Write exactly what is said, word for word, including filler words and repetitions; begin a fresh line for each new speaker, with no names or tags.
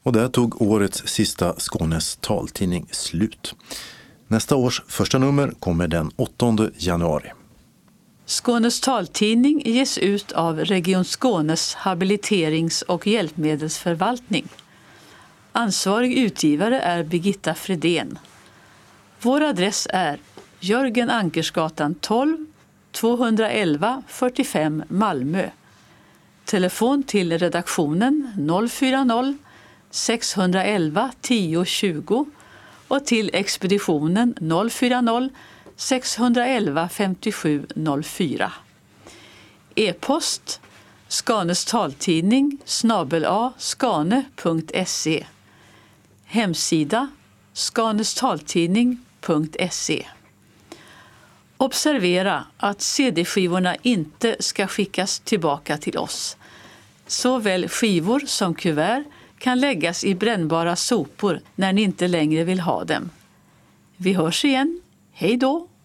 Och där tog årets sista Skånes taltidning slut. Nästa års första nummer kommer den åttonde januari.
Skånes taltidning ges ut av Region Skånes habiliterings- och hjälpmedelsförvaltning. Ansvarig utgivare är Birgitta Fredén. Vår adress är Jörgen Ankersgatan tolv, tvåhundraelva fyrtiofem Malmö. Telefon till redaktionen noll fyra noll, sex ett ett, tio tjugo och till expeditionen noll fyra noll, sex ett ett, femtiosju noll fyra. E-post Skanes taltidning snabel a skane punkt se. Hemsida skanestaltidning punkt se. Observera att cd-skivorna inte ska skickas tillbaka till oss. Såväl skivor som kuvert kan läggas i brännbara sopor när ni inte längre vill ha dem. Vi hörs igen. Hej då!